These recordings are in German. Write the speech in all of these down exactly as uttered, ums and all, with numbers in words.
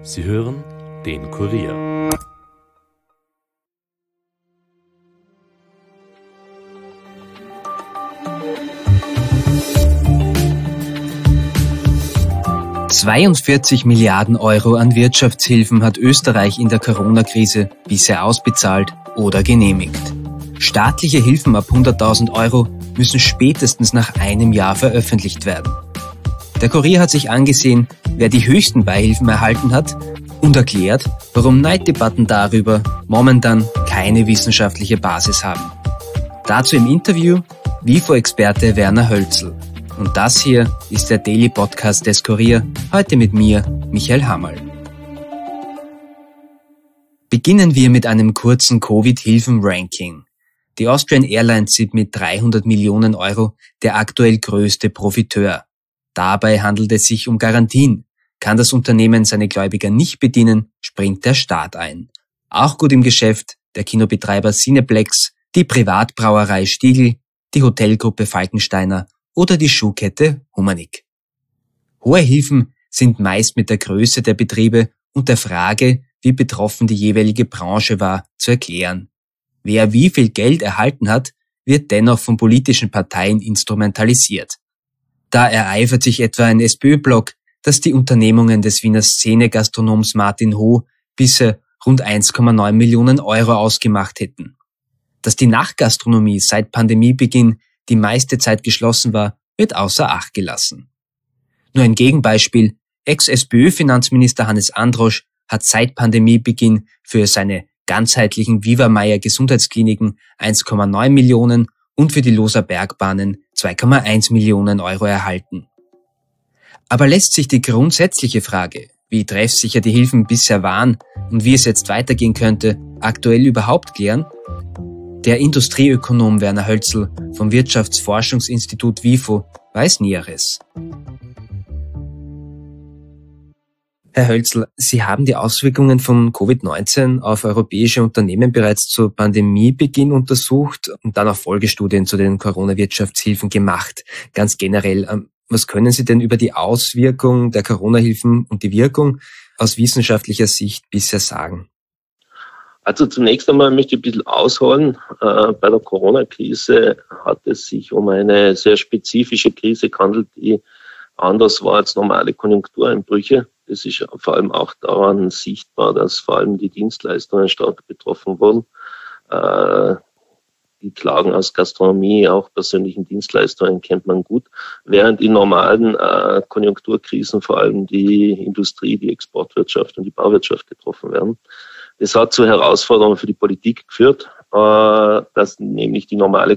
Sie hören den Kurier. zweiundvierzig Milliarden Euro an Wirtschaftshilfen hat Österreich in der Corona-Krise bisher ausbezahlt oder genehmigt. Staatliche Hilfen ab hunderttausend Euro müssen spätestens nach einem Jahr veröffentlicht werden. Der Kurier hat sich angesehen, wer die höchsten Beihilfen erhalten hat und erklärt, warum Neiddebatten darüber momentan keine wissenschaftliche Basis haben. Dazu im Interview W I F O-Experte Werner Hölzl. Und das hier ist der Daily Podcast des Kurier, heute mit mir, Michael Hammerl. Beginnen wir mit einem kurzen Covid-Hilfen-Ranking. Die Austrian Airlines sind mit dreihundert Millionen Euro der aktuell größte Profiteur. Dabei handelt es sich um Garantien. Kann das Unternehmen seine Gläubiger nicht bedienen, springt der Staat ein. Auch gut im Geschäft der Kinobetreiber Cineplex, die Privatbrauerei Stiegl, die Hotelgruppe Falkensteiner oder die Schuhkette Humanik. Hohe Hilfen sind meist mit der Größe der Betriebe und der Frage, wie betroffen die jeweilige Branche war, zu erklären. Wer wie viel Geld erhalten hat, wird dennoch von politischen Parteien instrumentalisiert. Da ereifert sich etwa ein SPÖ-Block, dass die Unternehmungen des Wiener Szene-Gastronoms Martin Ho bisher rund eins Komma neun Millionen Euro ausgemacht hätten. Dass die Nachtgastronomie seit Pandemiebeginn die meiste Zeit geschlossen war, wird außer Acht gelassen. Nur ein Gegenbeispiel: Ex-SPÖ-Finanzminister Hannes Androsch hat seit Pandemiebeginn für seine ganzheitlichen Viva-Meier Gesundheitskliniken eins Komma neun Millionen und für die Loser Bergbahnen zwei Komma eins Millionen Euro erhalten. Aber lässt sich die grundsätzliche Frage, wie treffsicher die Hilfen bisher waren und wie es jetzt weitergehen könnte, aktuell überhaupt klären? Der Industrieökonom Werner Hölzl vom Wirtschaftsforschungsinstitut W I F O weiß Näheres. Herr Hölzl, Sie haben die Auswirkungen von Covid neunzehn auf europäische Unternehmen bereits zu Pandemiebeginn untersucht und dann auch Folgestudien zu den Corona-Wirtschaftshilfen gemacht. Ganz generell, was können Sie denn über die Auswirkung der Corona-Hilfen und die Wirkung aus wissenschaftlicher Sicht bisher sagen? Also zunächst einmal möchte ich ein bisschen ausholen. Äh, bei der Corona-Krise hat es sich um eine sehr spezifische Krise gehandelt, die anders war als normale Konjunktureinbrüche. Das ist vor allem auch daran sichtbar, dass vor allem die Dienstleistungen stark betroffen wurden. Äh, die Klagen aus Gastronomie, auch persönlichen Dienstleistungen kennt man gut, während in normalen äh, Konjunkturkrisen vor allem die Industrie, die Exportwirtschaft und die Bauwirtschaft getroffen werden. Das hat zu Herausforderungen für die Politik geführt, äh, dass nämlich die normale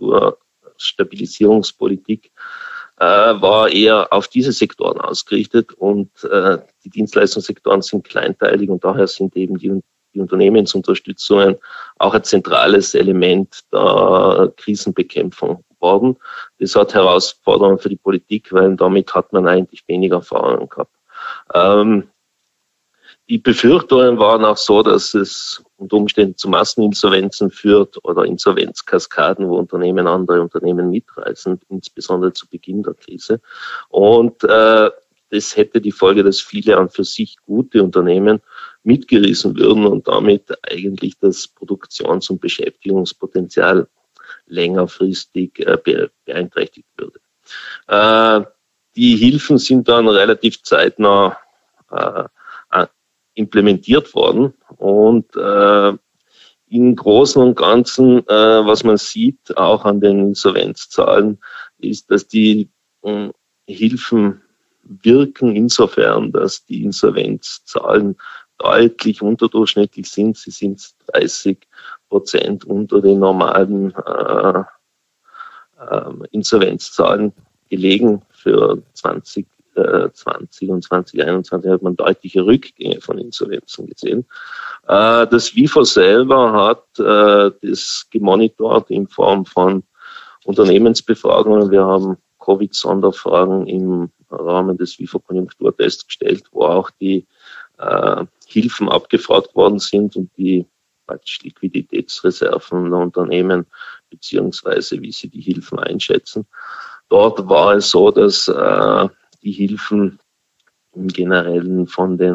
Konjunkturstabilisierungspolitik äh, war eher auf diese Sektoren ausgerichtet und äh, die Dienstleistungssektoren sind kleinteilig und daher sind eben die, die Unternehmensunterstützungen auch ein zentrales Element der Krisenbekämpfung worden. Das hat Herausforderungen für die Politik, weil damit hat man eigentlich weniger Erfahrungen gehabt. Ähm, Die Befürchtungen waren auch so, dass es unter Umständen zu Masseninsolvenzen führt oder Insolvenzkaskaden, wo Unternehmen andere Unternehmen mitreißen, insbesondere zu Beginn der Krise. Und äh, das hätte die Folge, dass viele an für sich gute Unternehmen mitgerissen würden und damit eigentlich das Produktions- und Beschäftigungspotenzial längerfristig äh, beeinträchtigt würde. Äh, die Hilfen sind dann relativ zeitnah äh, implementiert worden und äh, im Großen und Ganzen, äh, was man sieht, auch an den Insolvenzzahlen, ist, dass die äh, Hilfen wirken insofern, dass die Insolvenzzahlen deutlich unterdurchschnittlich sind. Sie sind dreißig Prozent unter den normalen äh, äh, Insolvenzzahlen gelegen. Für zwanzig zwanzig und zwanzig einundzwanzig hat man deutliche Rückgänge von Insolvenzen gesehen. Das W I F O selber hat das gemonitort in Form von Unternehmensbefragungen. Wir haben Covid-Sonderfragen im Rahmen des W I F O-Konjunkturtests gestellt, wo auch die Hilfen abgefragt worden sind und die praktisch Liquiditätsreserven der Unternehmen beziehungsweise wie sie die Hilfen einschätzen. Dort war es so, dass die Hilfen im Generellen von den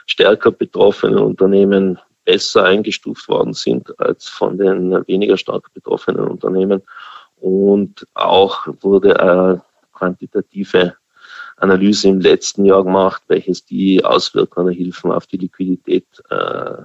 stärker betroffenen Unternehmen besser eingestuft worden sind als von den weniger stark betroffenen Unternehmen. Und auch wurde eine quantitative Analyse im letzten Jahr gemacht, welches die Auswirkungen der Hilfen auf die Liquidität äh, der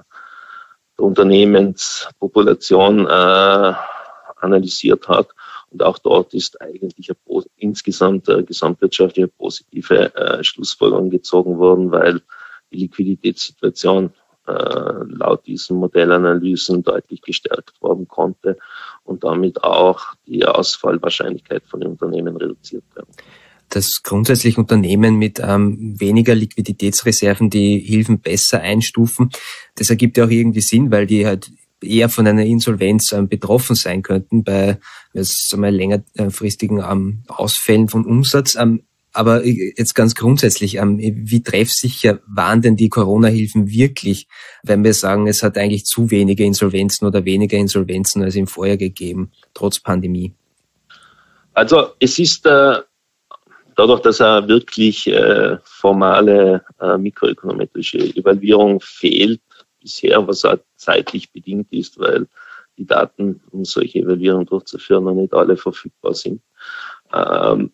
Unternehmenspopulation äh, analysiert hat. Und auch dort ist eigentlich eine, insgesamt eine gesamtwirtschaftliche positive äh, Schlussfolgerung gezogen worden, weil die Liquiditätssituation äh, laut diesen Modellanalysen deutlich gestärkt worden konnte und damit auch die Ausfallwahrscheinlichkeit von den Unternehmen reduziert werden. Dass grundsätzlich Unternehmen mit ähm, weniger Liquiditätsreserven die Hilfen besser einstufen, das ergibt ja auch irgendwie Sinn, weil die halt eher von einer Insolvenz ähm, betroffen sein könnten bei sagen wir, längerfristigen ähm, Ausfällen von Umsatz. Ähm, aber jetzt ganz grundsätzlich, ähm, wie treffsicher waren denn die Corona-Hilfen wirklich, wenn wir sagen, es hat eigentlich zu wenige Insolvenzen oder weniger Insolvenzen als im Vorjahr gegeben, trotz Pandemie? Also es ist äh dadurch, dass eine wirklich äh, formale äh, mikroökonometrische Evaluierung fehlt bisher, was auch zeitlich bedingt ist, weil die Daten, um solche Evaluierungen durchzuführen, noch nicht alle verfügbar sind, ähm,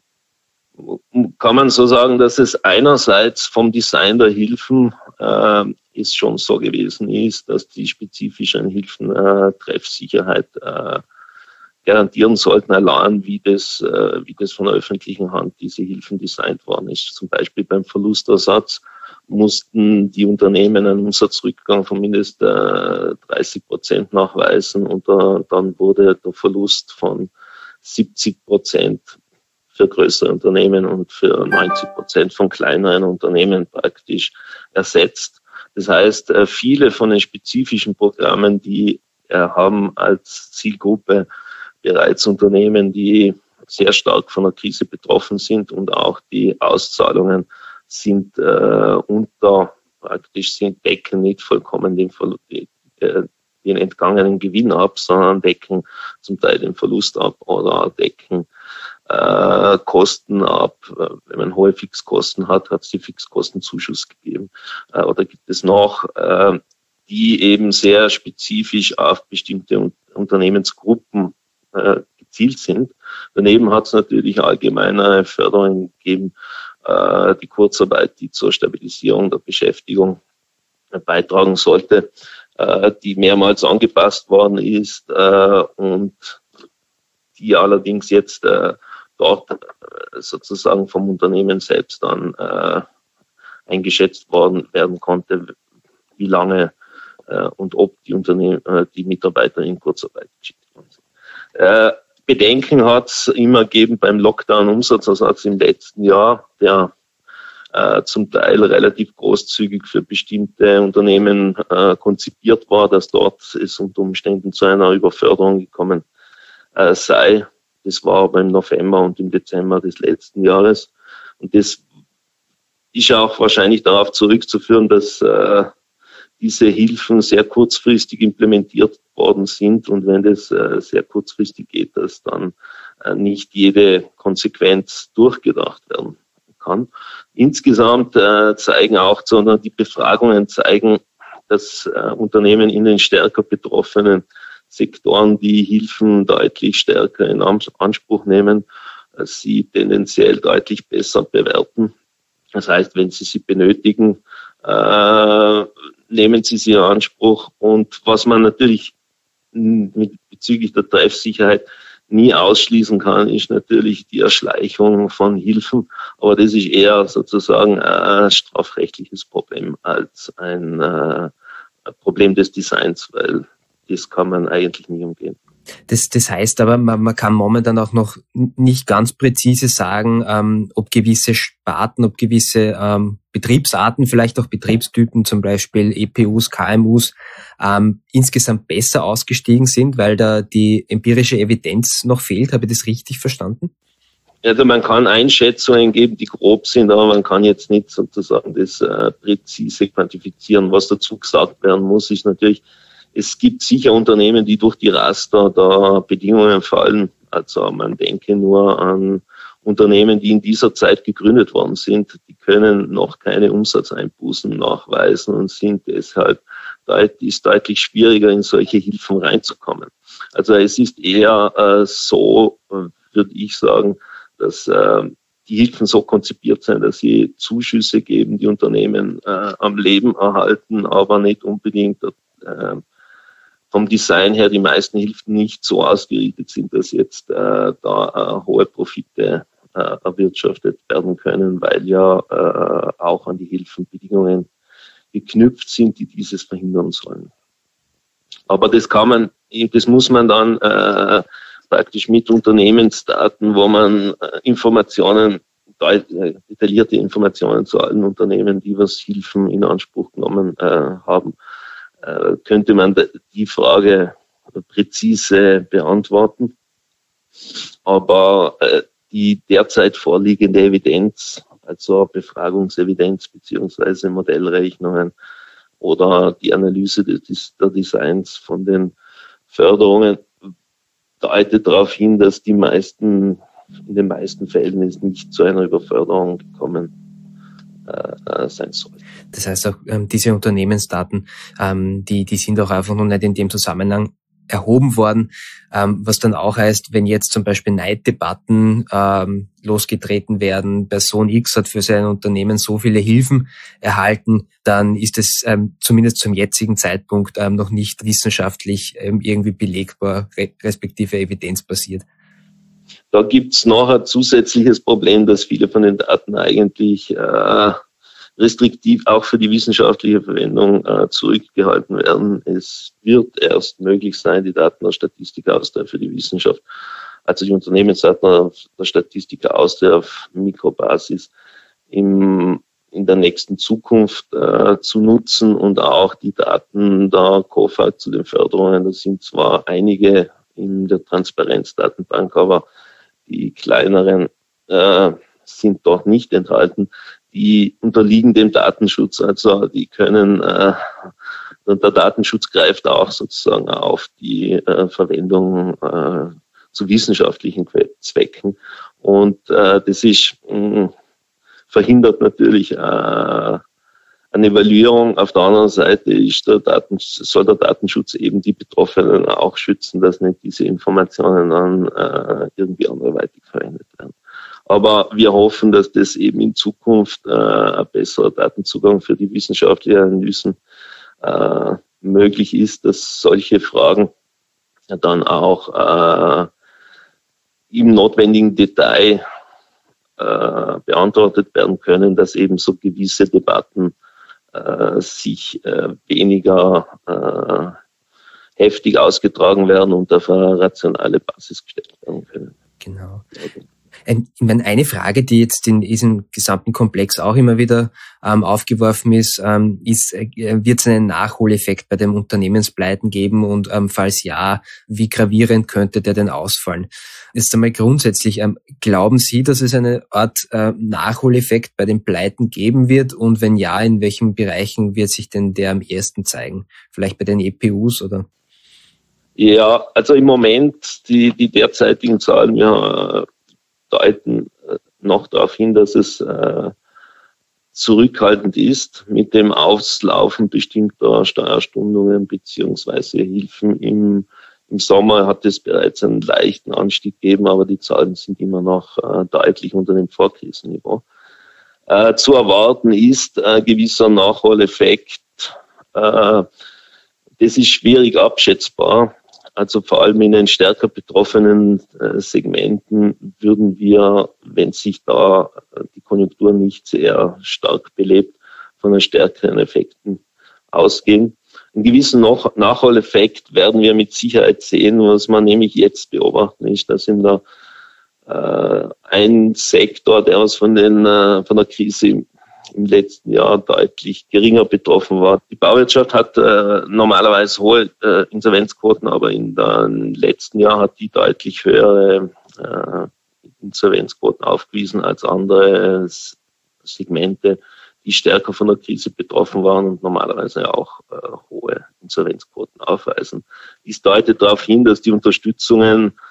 kann man so sagen, dass es einerseits vom Design der Hilfen äh, ist schon so gewesen ist, dass die spezifischen Hilfen äh, Treffsicherheit äh, garantieren sollten, allein wie das, äh, wie das von der öffentlichen Hand diese Hilfen designt worden ist. Zum Beispiel beim Verlustersatz mussten die Unternehmen einen Umsatzrückgang von mindestens äh, dreißig Prozent nachweisen und äh, dann wurde der Verlust von siebzig Prozent für größere Unternehmen und für neunzig Prozent von kleineren Unternehmen praktisch ersetzt. Das heißt, äh, viele von den spezifischen Programmen, die äh, haben als Zielgruppe bereits Unternehmen, die sehr stark von der Krise betroffen sind und auch die Auszahlungen sind äh, unter, praktisch sind decken nicht vollkommen den, den entgangenen Gewinn ab, sondern decken zum Teil den Verlust ab oder decken äh, Kosten ab. Wenn man hohe Fixkosten hat, hat es die Fixkostenzuschuss gegeben. Äh, oder gibt es noch, äh, die eben sehr spezifisch auf bestimmte Un- Unternehmensgruppen gezielt sind. Daneben hat es natürlich allgemeine Förderungen gegeben, äh, die Kurzarbeit, die zur Stabilisierung der Beschäftigung äh, beitragen sollte, äh, die mehrmals angepasst worden ist äh, und die allerdings jetzt äh, dort äh, sozusagen vom Unternehmen selbst dann äh, eingeschätzt worden werden konnte, wie lange äh, und ob die Unternehmen, äh, die Mitarbeiter in Kurzarbeit geschickt worden sind. Äh, Bedenken hat es immer gegeben beim Lockdown-Umsatzersatz im letzten Jahr, der äh, zum Teil relativ großzügig für bestimmte Unternehmen äh, konzipiert war, dass dort es unter Umständen zu einer Überförderung gekommen äh, sei. Das war aber im November und im Dezember des letzten Jahres. Und das ist auch wahrscheinlich darauf zurückzuführen, dass äh, diese Hilfen sehr kurzfristig implementiert worden sind und wenn das äh, sehr kurzfristig geht, dass dann äh, nicht jede Konsequenz durchgedacht werden kann. Insgesamt äh, zeigen auch, sondern die Befragungen zeigen, dass äh, Unternehmen in den stärker betroffenen Sektoren die Hilfen deutlich stärker in Anspruch nehmen, äh, sie tendenziell deutlich besser bewerten. Das heißt, wenn sie sie benötigen, äh, nehmen sie sie in Anspruch. Und was man natürlich mit bezüglich der Treffsicherheit nie ausschließen kann, ist natürlich die Erschleichung von Hilfen. Aber das ist eher sozusagen ein strafrechtliches Problem als ein äh, Problem des Designs, weil das kann man eigentlich nie umgehen. Das, das heißt aber, man, man kann momentan auch noch nicht ganz präzise sagen, ähm, ob gewisse Sparten, ob gewisse ähm, Betriebsarten, vielleicht auch Betriebstypen, zum Beispiel E P Us, K M Us, ähm, insgesamt besser ausgestiegen sind, weil da die empirische Evidenz noch fehlt. Habe ich das richtig verstanden? Also man kann Einschätzungen geben, die grob sind, aber man kann jetzt nicht sozusagen das äh, präzise quantifizieren. Was dazu gesagt werden muss, ist natürlich, es gibt sicher Unternehmen, die durch die Raster der Bedingungen fallen. Also man denke nur an Unternehmen, die in dieser Zeit gegründet worden sind, die können noch keine Umsatzeinbußen nachweisen und sind deshalb deut- ist deutlich schwieriger, in solche Hilfen reinzukommen. Also es ist eher äh, so, äh, würde ich sagen, dass äh, die Hilfen so konzipiert sind, dass sie Zuschüsse geben, die Unternehmen äh, am Leben erhalten, aber nicht unbedingt äh, vom Design her die meisten Hilfen nicht so ausgerichtet sind, dass jetzt äh, da äh, hohe Profite äh, erwirtschaftet werden können, weil ja äh, auch an die Hilfen Bedingungen geknüpft sind, die dieses verhindern sollen. Aber das kann man, das muss man dann äh, praktisch mit Unternehmensdaten, wo man äh, Informationen, detaillierte Informationen zu allen Unternehmen, die was Hilfen in Anspruch genommen äh, haben, äh, könnte man die Frage präzise beantworten. Aber äh, die derzeit vorliegende Evidenz, also Befragungsevidenz beziehungsweise Modellrechnungen oder die Analyse des, der Designs von den Förderungen, deutet darauf hin, dass die meisten, in den meisten Fällen es nicht zu einer Überförderung gekommen äh, sein soll. Das heißt auch, ähm, diese Unternehmensdaten, ähm, die, die sind auch einfach noch nicht in dem Zusammenhang erhoben worden, ähm, was dann auch heißt, wenn jetzt zum Beispiel Neiddebatten ähm, losgetreten werden, Person X hat für sein Unternehmen so viele Hilfen erhalten, dann ist es ähm, zumindest zum jetzigen Zeitpunkt ähm, noch nicht wissenschaftlich ähm, irgendwie belegbar, respektive evidenzbasiert. Da gibt's noch ein zusätzliches Problem, dass viele von den Daten eigentlich äh, restriktiv auch für die wissenschaftliche Verwendung äh, zurückgehalten werden. Es wird erst möglich sein, die Daten der Statistik Austria für die Wissenschaft, also die Unternehmensdaten der Statistik Austria auf Mikrobasis im, in der nächsten Zukunft äh, zu nutzen und auch die Daten der COFAG zu den Förderungen. Da sind zwar einige in der Transparenzdatenbank, aber die kleineren äh, sind dort nicht enthalten. Die unterliegen dem Datenschutz, also die können, äh, der Datenschutz greift auch sozusagen auf die äh, Verwendung äh, zu wissenschaftlichen Zwecken und äh, das ist mh, verhindert natürlich äh, eine Evaluierung. Auf der anderen Seite ist der Daten, soll der Datenschutz eben die Betroffenen auch schützen, dass nicht diese Informationen dann äh, irgendwie anderweitig verwendet werden. Aber wir hoffen, dass das eben in Zukunft äh, ein besserer Datenzugang für die wissenschaftlichen Analysen äh, möglich ist, dass solche Fragen dann auch äh, im notwendigen Detail äh, beantwortet werden können, dass eben so gewisse Debatten äh, sich äh, weniger äh, heftig ausgetragen werden und auf eine rationale Basis gestellt werden können. Genau. Ein, ich meine, eine Frage, die jetzt in diesem gesamten Komplex auch immer wieder ähm, aufgeworfen ist, ähm, ist, äh, wird es einen Nachholeffekt bei den Unternehmenspleiten geben und ähm, falls ja, wie gravierend könnte der denn ausfallen? Jetzt einmal grundsätzlich, ähm, glauben Sie, dass es eine Art äh, Nachholeffekt bei den Pleiten geben wird und wenn ja, in welchen Bereichen wird sich denn der am ersten zeigen? Vielleicht bei den E P Us oder? Ja, also im Moment, die, die derzeitigen Zahlen, ja, deuten noch darauf hin, dass es äh, zurückhaltend ist mit dem Auslaufen bestimmter Steuerstundungen beziehungsweise Hilfen. Im, im Sommer hat es bereits einen leichten Anstieg gegeben, aber die Zahlen sind immer noch äh, deutlich unter dem Vorkrisenniveau. Äh, zu erwarten ist ein gewisser Nachholeffekt. Äh, das ist schwierig abschätzbar. Also vor allem in den stärker betroffenen äh, Segmenten würden wir, wenn sich da äh, die Konjunktur nicht sehr stark belebt, von einem stärkeren Effekten ausgehen. Einen gewissen Nach- Nachholeffekt werden wir mit Sicherheit sehen. Was man nämlich jetzt beobachten ist, dass in der äh, ein Sektor, der was von den äh, von der Krise im, im letzten Jahr deutlich geringer betroffen war. Die Bauwirtschaft hat äh, normalerweise hohe äh, Insolvenzquoten, aber in den letzten Jahr hat die deutlich höhere äh, Insolvenzquoten aufgewiesen als andere Segmente, die stärker von der Krise betroffen waren und normalerweise auch äh, hohe Insolvenzquoten aufweisen. Dies deutet darauf hin, dass die Unterstützungen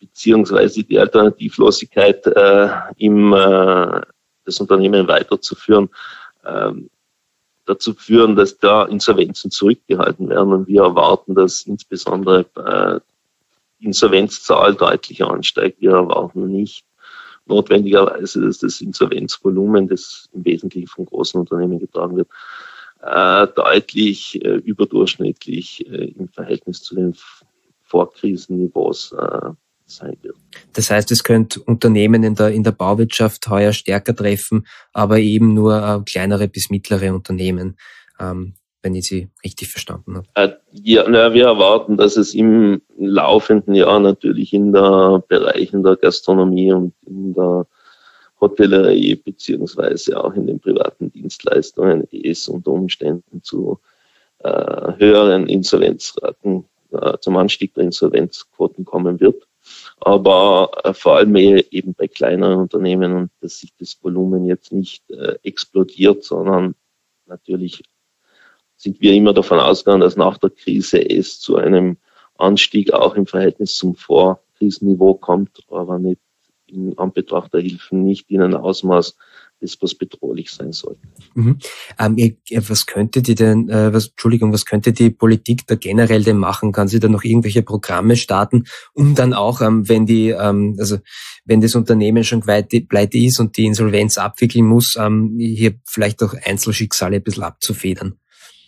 beziehungsweise die Alternativlosigkeit äh, im äh, das Unternehmen weiterzuführen, äh, dazu führen, dass da Insolvenzen zurückgehalten werden. Und wir erwarten, dass insbesondere äh, die Insolvenzzahl deutlich ansteigt. Wir erwarten nicht notwendigerweise, dass das Insolvenzvolumen, das im Wesentlichen von großen Unternehmen getragen wird, äh, deutlich äh, überdurchschnittlich äh, im Verhältnis zu den Vorkrisenniveaus äh, sein wird. Das heißt, es könnte Unternehmen in der in der Bauwirtschaft heuer stärker treffen, aber eben nur äh, kleinere bis mittlere Unternehmen, ähm, wenn ich Sie richtig verstanden habe. Äh, ja, na, wir erwarten, dass es im laufenden Jahr natürlich in der Bereichen der Gastronomie und in der Hotellerie beziehungsweise auch in den privaten Dienstleistungen es unter Umständen zu äh, höheren Insolvenzraten, äh, zum Anstieg der Insolvenzquoten kommen wird. Aber äh, vor allem eben bei kleineren Unternehmen und dass sich das Volumen jetzt nicht äh, explodiert, sondern natürlich sind wir immer davon ausgegangen, dass nach der Krise es zu einem Anstieg auch im Verhältnis zum Vorkrisenniveau kommt, aber nicht in Anbetracht der Hilfen nicht in einem Ausmaß, das was bedrohlich sein sollte. Mhm. Ähm, ihr, was könnte die denn, äh, was, Entschuldigung, was könnte die Politik da generell denn machen? Kann sie da noch irgendwelche Programme starten, um dann auch, ähm, wenn die, ähm, also wenn das Unternehmen schon pleite ist und die Insolvenz abwickeln muss, ähm, hier vielleicht auch Einzelschicksale ein bisschen abzufedern?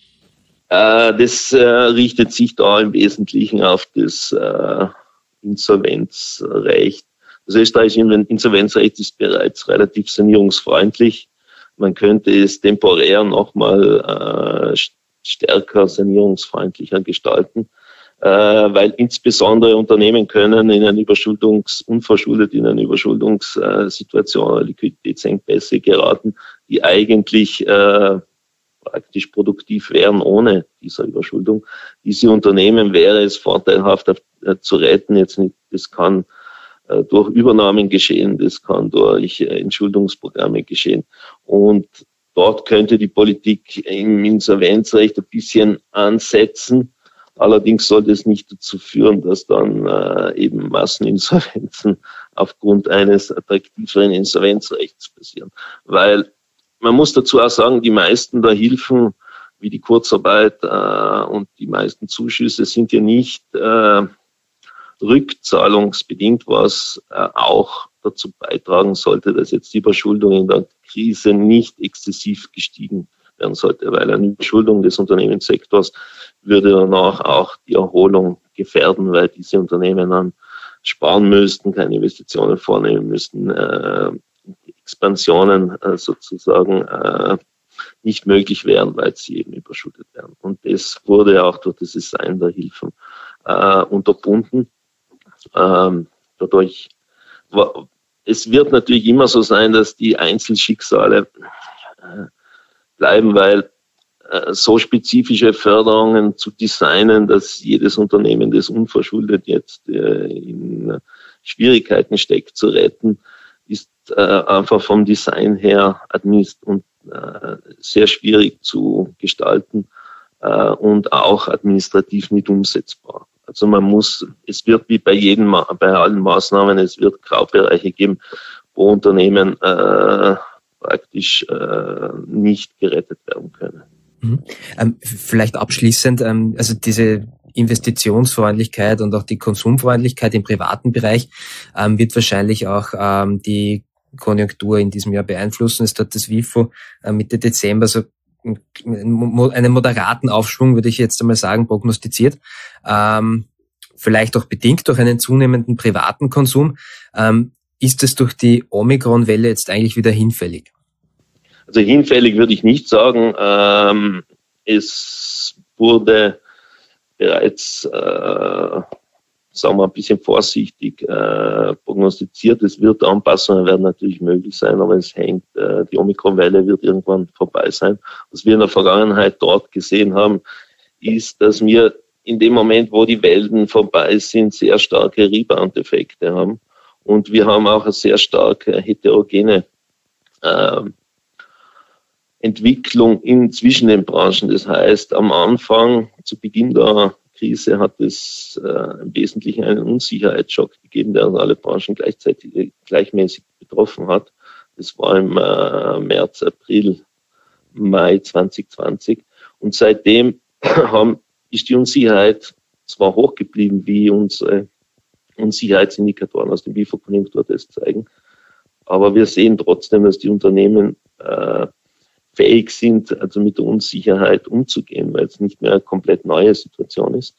Äh, das äh, richtet sich da im Wesentlichen auf das äh, Insolvenzrecht. Das österreichische Insolvenzrecht ist bereits relativ sanierungsfreundlich. Man könnte es temporär nochmal äh, stärker sanierungsfreundlicher gestalten, äh, weil insbesondere Unternehmen können in einer Überschuldungs-, unverschuldet in einer Überschuldungssituation oder Liquiditätsengpässe geraten, die eigentlich äh, praktisch produktiv wären ohne dieser Überschuldung. Diese Unternehmen wäre es vorteilhaft äh, zu retten. Jetzt nicht, das kann durch Übernahmen geschehen, das kann durch Entschuldungsprogramme geschehen. Und dort könnte die Politik im Insolvenzrecht ein bisschen ansetzen. Allerdings soll das nicht dazu führen, dass dann äh, eben Masseninsolvenzen aufgrund eines attraktiveren Insolvenzrechts passieren. Weil man muss dazu auch sagen, die meisten der Hilfen, wie die Kurzarbeit äh, und die meisten Zuschüsse sind ja nicht äh, rückzahlungsbedingt, was äh, auch dazu beitragen sollte, dass jetzt die Überschuldung in der Krise nicht exzessiv gestiegen werden sollte, weil eine Überschuldung des Unternehmenssektors würde danach auch die Erholung gefährden, weil diese Unternehmen dann sparen müssten, keine Investitionen vornehmen müssten, äh, Expansionen äh, sozusagen äh, nicht möglich wären, weil sie eben überschuldet werden. Und das wurde auch durch das Design der Hilfen äh, unterbunden. Ähm, dadurch, es wird natürlich immer so sein, dass die Einzelschicksale äh, bleiben, weil äh, so spezifische Förderungen zu designen, dass jedes Unternehmen, das unverschuldet jetzt äh, in Schwierigkeiten steckt, zu retten, ist äh, einfach vom Design her administ- und äh, sehr schwierig zu gestalten äh, und auch administrativ nicht umsetzbar. Also man muss, es wird wie bei jedem, bei allen Maßnahmen, es wird Graubereiche geben, wo Unternehmen äh, praktisch äh, nicht gerettet werden können. Mhm. Ähm, vielleicht abschließend, ähm, also diese Investitionsfreundlichkeit und auch die Konsumfreundlichkeit im privaten Bereich ähm, wird wahrscheinlich auch ähm, die Konjunktur in diesem Jahr beeinflussen. Es hat das WIFO äh, Mitte Dezember so einen moderaten Aufschwung, würde ich jetzt einmal sagen, prognostiziert. Ähm, vielleicht auch bedingt durch einen zunehmenden privaten Konsum. Ähm, ist es durch die Omikron-Welle jetzt eigentlich wieder hinfällig? Also hinfällig würde ich nicht sagen. Ähm, es wurde bereits, äh, sagen wir ein bisschen vorsichtig äh, prognostiziert. Es wird Anpassungen werden natürlich möglich sein, aber es hängt, äh, die Omikron-Welle wird irgendwann vorbei sein. Was wir in der Vergangenheit dort gesehen haben, ist, dass wir in dem Moment, wo die Wellen vorbei sind, sehr starke Rebound-Effekte haben. Und wir haben auch eine sehr starke heterogene äh, Entwicklung in zwischen den Branchen. Das heißt, am Anfang, zu Beginn der Covid-Krise hat es äh, im Wesentlichen einen Unsicherheitsschock gegeben, der alle Branchen gleichzeitig gleichmäßig betroffen hat. Das war im äh, März, April, Mai zwanzig zwanzig. Und seitdem haben, ist die Unsicherheit zwar hoch geblieben, wie unsere Unsicherheitsindikatoren aus dem B I F O-Konjunkturtest zeigen, aber wir sehen trotzdem, dass die Unternehmen äh, fähig sind, also mit der Unsicherheit umzugehen, weil es nicht mehr eine komplett neue Situation ist.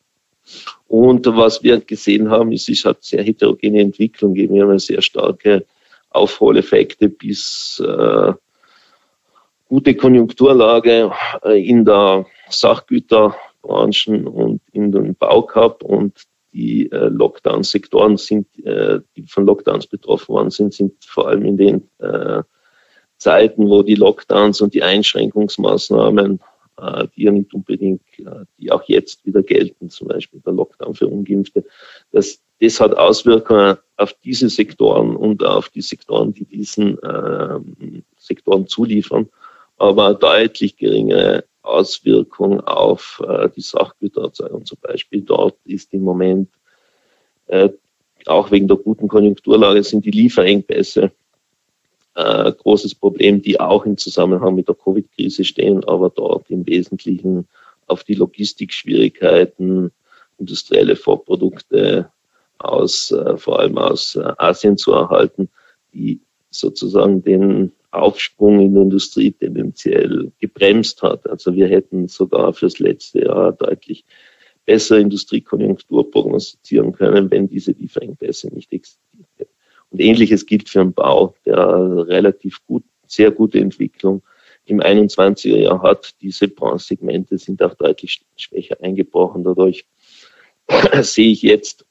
Und was wir gesehen haben, ist, es hat sehr heterogene Entwicklung gegeben. Wir haben eine sehr starke Aufholeffekte bis äh, gute Konjunkturlage äh, in der Sachgüterbranchen und in den Bau gehabt, und die äh, Lockdown-Sektoren sind, äh, die von Lockdowns betroffen worden sind, sind vor allem in den äh, Zeiten, wo die Lockdowns und die Einschränkungsmaßnahmen, äh, die ja nicht unbedingt, äh, die auch jetzt wieder gelten, zum Beispiel der Lockdown für Ungeimpfte, das, das hat Auswirkungen auf diese Sektoren und auf die Sektoren, die diesen äh, Sektoren zuliefern, aber deutlich geringere Auswirkungen auf äh, die Sachgütererzeugung zum Beispiel. Dort ist im Moment, äh, auch wegen der guten Konjunkturlage, sind die Lieferengpässe äh, großes Problem, die auch im Zusammenhang mit der Covid-Krise stehen, aber dort im Wesentlichen auf die Logistikschwierigkeiten, industrielle Vorprodukte aus, äh, vor allem aus äh, Asien zu erhalten, die sozusagen den Aufschwung in der Industrie tendenziell gebremst hat. Also wir hätten sogar fürs letzte Jahr deutlich bessere Industriekonjunktur prognostizieren können, wenn diese Lieferengpässe nicht existiert hätten. Und Ähnliches gilt für den Bau, der relativ gut, sehr gute Entwicklung im einundzwanziger Jahr hat. Diese Branchensegmente sind auch deutlich schwächer eingebrochen. Dadurch sehe ich jetzt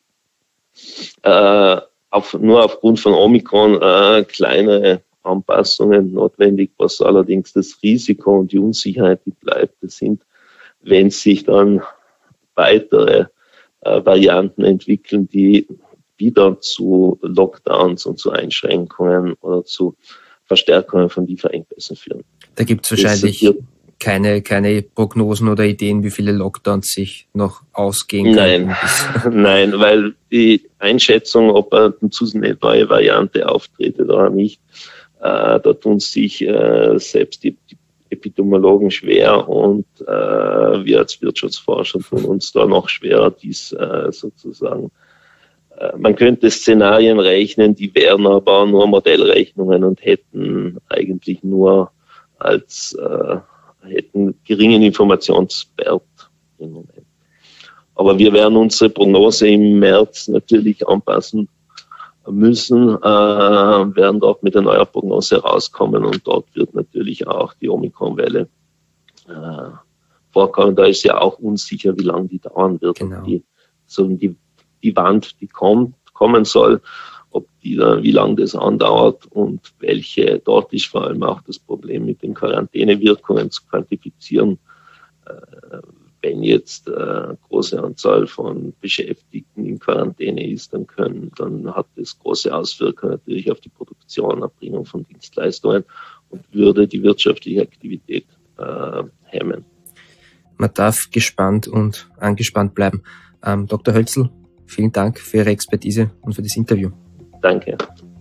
äh, auf, nur aufgrund von Omikron äh, kleinere Anpassungen notwendig, was allerdings das Risiko und die Unsicherheit, die bleibt, das sind, wenn sich dann weitere äh, Varianten entwickeln, die wieder zu Lockdowns und zu Einschränkungen oder zu Verstärkungen von Lieferengpässen führen. Da gibt es wahrscheinlich keine, keine Prognosen oder Ideen, wie viele Lockdowns sich noch ausgehen können. Nein, nein, weil die Einschätzung, ob eine neue Variante auftritt oder nicht, äh, da tun sich äh, selbst die, die Epidemiologen schwer, und äh, wir als Wirtschaftsforscher tun uns da noch schwerer, dies äh, sozusagen. Äh, man könnte Szenarien rechnen, die wären aber nur Modellrechnungen und hätten eigentlich nur als äh, hätten geringen Informationswert im Moment. Aber wir werden unsere Prognose im März natürlich anpassen müssen, äh, werden dort mit einer neuen Prognose rauskommen, und dort wird natürlich auch die Omikron-Welle äh, vorkommen. Da ist ja auch unsicher, wie lange die dauern wird. Genau. Die, so die, die Wand, die kommt, kommen soll, ob die da, wie lange das andauert und welche, dort ist vor allem auch das Problem mit den Quarantänewirkungen zu quantifizieren. Äh, wenn jetzt eine äh, große Anzahl von Beschäftigten in Quarantäne ist, dann können, dann hat das große Auswirkungen natürlich auf die Produktion, Erbringung von Dienstleistungen und würde die wirtschaftliche Aktivität äh, hemmen. Man darf gespannt und angespannt bleiben. Ähm, Doktor Hölzl, vielen Dank für Ihre Expertise und für das Interview. Danke.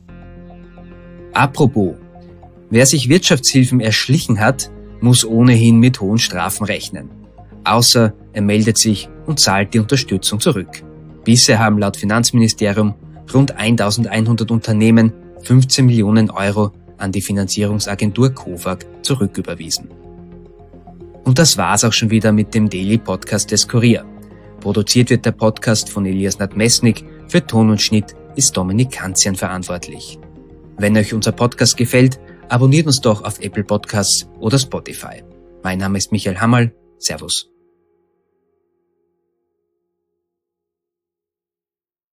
Apropos, wer sich Wirtschaftshilfen erschlichen hat, muss ohnehin mit hohen Strafen rechnen. Außer er meldet sich und zahlt die Unterstützung zurück. Bisher haben laut Finanzministerium rund eintausendeinhundert Unternehmen fünfzehn Millionen Euro an die Finanzierungsagentur COFAG zurücküberwiesen. Und das war's auch schon wieder mit dem Daily Podcast des Kurier. Produziert wird der Podcast von Elias Nadmesnik, für Ton und Schnitt ist Dominik Kanzian verantwortlich. Wenn euch unser Podcast gefällt, abonniert uns doch auf Apple Podcasts oder Spotify. Mein Name ist Michael Hammerl. Servus.